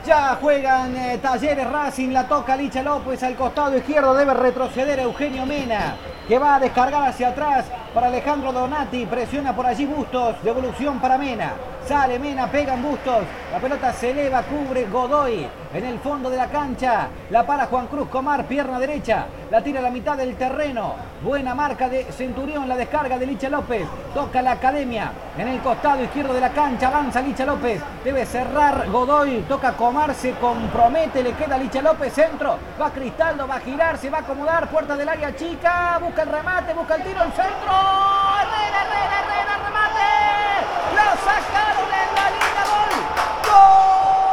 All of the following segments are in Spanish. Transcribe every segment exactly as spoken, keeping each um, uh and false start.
Ya juegan eh, Talleres Racing, la toca Licha López al costado izquierdo, debe retroceder Eugenio Mena, que va a descargar hacia atrás para Alejandro Donati, presiona por allí Bustos, devolución para Mena, sale Mena, pega en Bustos, la pelota se eleva, cubre Godoy, en el fondo de la cancha, la para Juan Cruz Comar, pierna derecha, la tira a la mitad del terreno, buena marca de Centurión, la descarga de Licha López, toca la Academia, en el costado izquierdo de la cancha, avanza Licha López, debe cerrar Godoy, toca Comar, se compromete, le queda Licha López, centro, va Cristaldo, va a girar, se va a acomodar, puerta del área chica, busca el remate, busca el tiro, el centro, Herrera, Herrera, Herrera, remate, lo sacaron en la línea, gol, gol.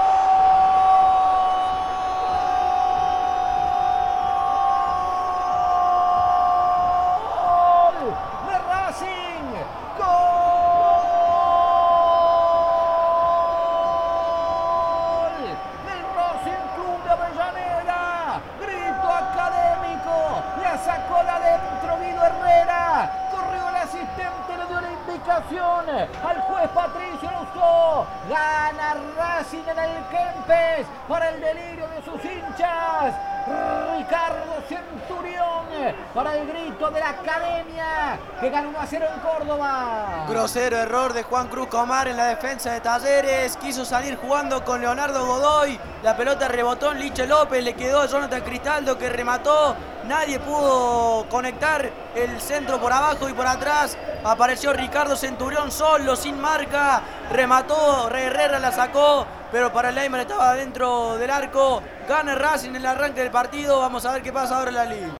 Sacó la adentro Guido Herrera, corrió el asistente, le dio la indicación al juez Patricio Lustó, gana Racing en el Kempes para el delirio de sus hinchas, Ricardo Centurión para el grito de la Academia que gana uno a cero en Córdoba. Grosero error de Juan Cruz Comar en la defensa de Talleres, quiso salir jugando con Leonardo Godoy, la pelota rebotó en Licha López, le quedó a Jonathan Cristaldo que remató, nadie pudo conectar el centro por abajo y por atrás, apareció Ricardo Centurión solo, sin marca, remató, Herrera la sacó, pero para el Leimer estaba dentro del arco, gana Racing en el arranque del partido, vamos a ver qué pasa ahora en la liga.